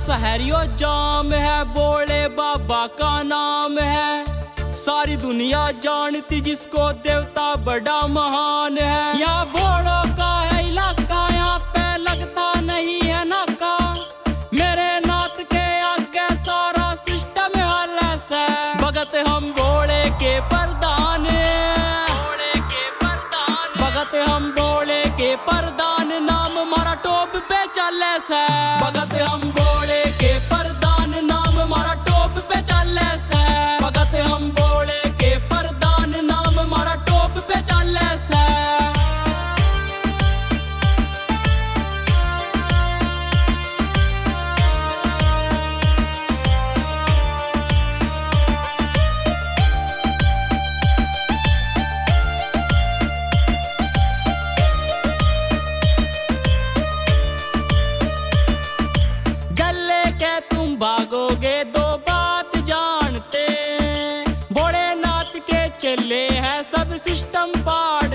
शहरियों जाम है, बोले बाबा का नाम है। सारी दुनिया जानती जिसको देवता बड़ा महान है। यहाँ बोड़ों का है इलाका, यहाँ पे लगता नहीं है नाका। मेरे नाथ के आगे सारा सिस्टम हलस है। भगत हम बोले के प्रधान, भगत हम बोले के प्रधान, नाम हमारा टॉप पे चले से। भगत हम बोले के प्रधान, नाम हमारा टॉप पे चले से। भगत हम बोले के प्रधान, नाम हमारा टॉप पे चले से। तुम भागोगे दो बात जानते, भोलेनाथ के चले हैं सब सिस्टम पार।